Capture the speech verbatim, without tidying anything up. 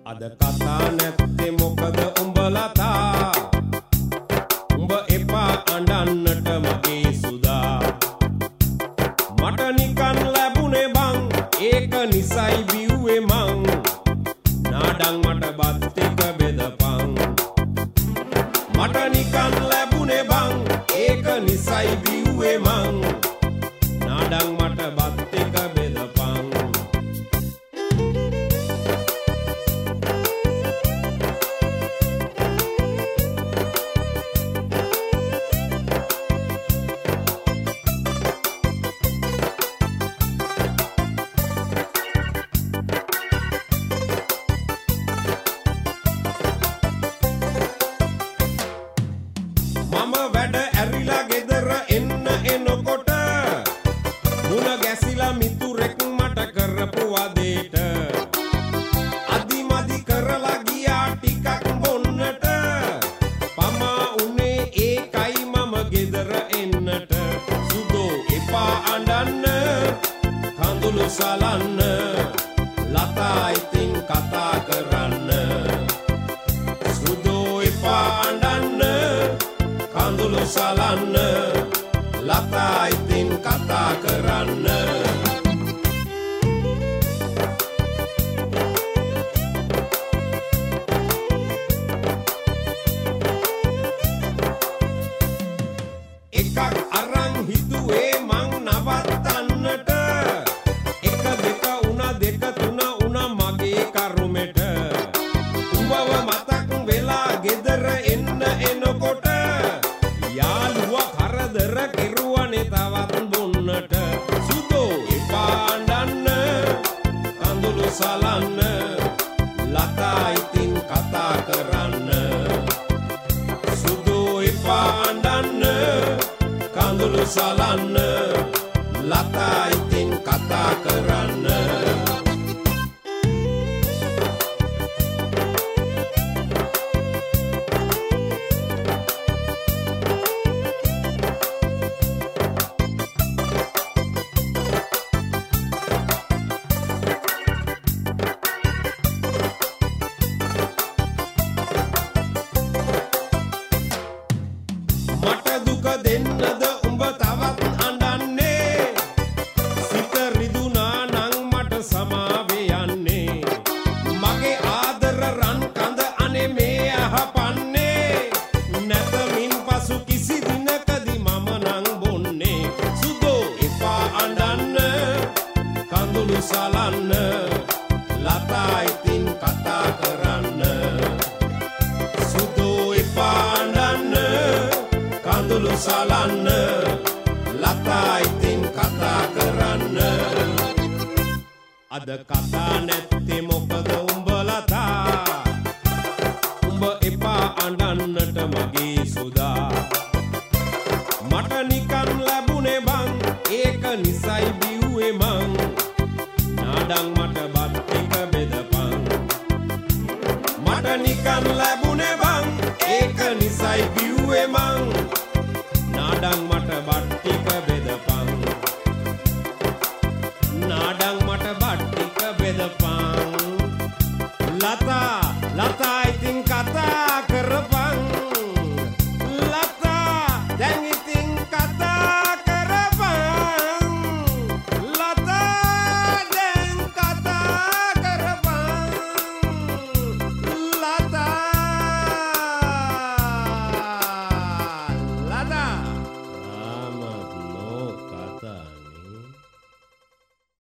අද කතා නැත්තේ මොකද උඹලා තා උඹ එපා අඬන්නට මගේ සුදා මට නිකන් ලැබුණේ බං ඒක නිසයි බිව්වේ මං නාඩං මට බත් ටික බෙදපන් මට නිකන් ලැබුණේ බං ඒක නිසයි බිව්වේ මං නාඩං මට බත් ටික බෙදපන් මම වැඩ ඇරිලා ගෙදර එන්න එනකොට මුණ ගැසිලා මිතුරෙක් මට කරපු වදේට අදිමදි කරලා ගියා ටිකක් බොන්නට පමා උනේ ඒකයි මම ගෙදර එන්නට සුදෝ එපා අඬන්න කඳුළු සලන්න ලතා ඉතින් කතා කරන්න සුදෝ එපා අඬන්න කඳුළු සලන්න ලතා ඉතින් කතා කරන්න එකක් අරන් හිතුවේ මං නවත්තන්නට එක දෙක උනා දෙක තුන උනා මගේ කරුමෙට උඹව මතක් වෙලා ගෙදර එන්න එනකොට යාළුවා කරදර කෙරුවනේ තවත් බොන්නට සුදෝ එපා අඬන්න කඳුළු සලන්න ලතා ඉතින් කතා කරන්න සුදෝ එපා අඬන්න කඳුළු සලන්න ලතා ඉතින් කතා කරන්න මට දුක දෙන්නද උඹ තවත් අඬන්නේ සිත රිදුනා නං මට සමාවේ යන්නේ මගේ ආදර රන් කඳ අනේ මේ අහපන්නේ නැතමින් පසු කිසි දිනකදී මම නං බොන්නේ සුදෝ එපා අඬන්න කඳුළු සලන්න ලතා ඉතින් කතා කරන්න සුදෝ එපා අඬන්න කඳුළු සලන්න ලතා ඉතින් කතා කරන්න අද කතා නැත්තේ මොකද උඹලා තා උඹ එපා අඬන්නට මගේ සුදා මට නිකන් ලැබුණේ බං ඒක නිසයි බිව්වේ මං නාඩං මට බත් ටික බෙදපන් මට නිකන් ලැබුණේ බං ඒක නිසයි බිව්වේ මං නාඩං මට බත් ටික බෙද